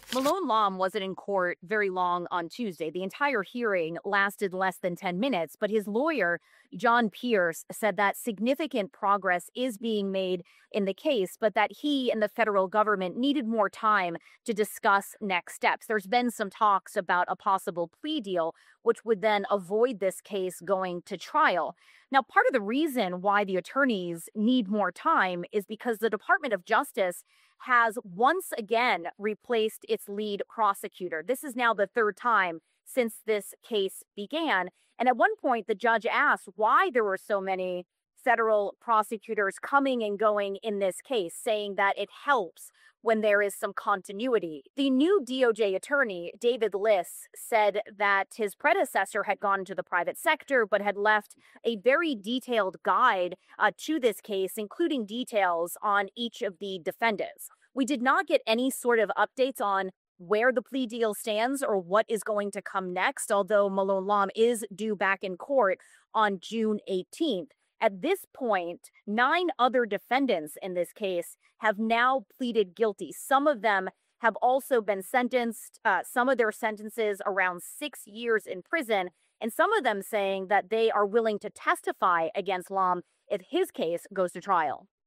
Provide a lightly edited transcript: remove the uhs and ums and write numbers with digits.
Malone Lom wasn't in court very long on Tuesday. The entire hearing lasted less than 10 minutes, but his lawyer, John Pierce, said that significant progress is being made in the case, but that he and the federal government needed more time to discuss next steps. There's been some talks about a possible plea deal, which would then avoid this case going to trial. Now, part of the reason why the attorneys need more time is because the Department of Justice has once again replaced its lead prosecutor. This is now the third time since this case began. And at one point, the judge asked why there were so many federal prosecutors coming and going in this case, saying that it helps when there is some continuity. The new DOJ attorney, David Liss, said that his predecessor had gone to the private sector, but had left a very detailed guide to this case, including details on each of the defendants. We did not get any sort of updates on where the plea deal stands or what is going to come next, although Malone Lom is due back in court on June 18th. At this point, 9 other defendants in this case have now pleaded guilty. Some of them have also been sentenced, some of their sentences around 6 years in prison, and some of them saying that they are willing to testify against Lom if his case goes to trial.